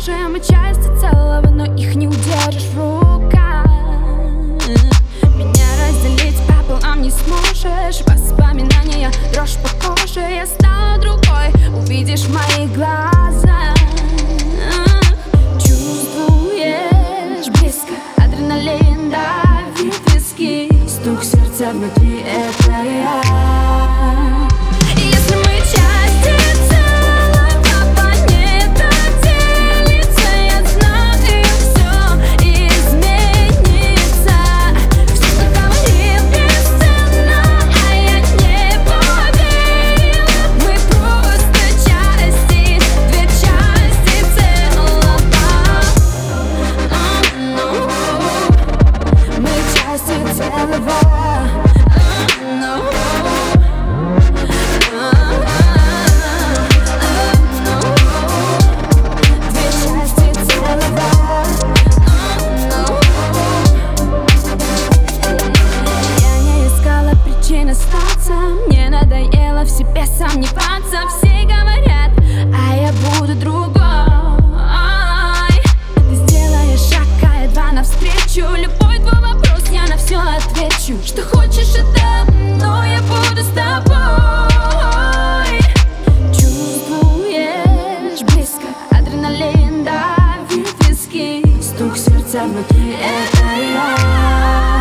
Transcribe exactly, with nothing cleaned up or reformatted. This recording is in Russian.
похожи, мы части целого, но их не удержишь в руках. Меня разделить пополам не сможешь. Воспоминания, дрожь по коже. Я стала другой, увидишь в моих глазах. Чувствуешь близко, адреналин давит виски. Стук сердца внутри — это я. Если мы части целого, планета делится, я знаю, все изменится. Все, что говорил, бесценно, а я не поверила. Мы просто части, две части целого. Мы части целого. Мне надоело в себе сомневаться. Все говорят, а я буду другой. Ты сделаешь шаг, а я два навстречу. Любой твой вопрос, я на все отвечу. Что хочешь, это, но я буду с тобой. Чувствуешь близко, адреналин давит виски. Стук сердца внутри — это я.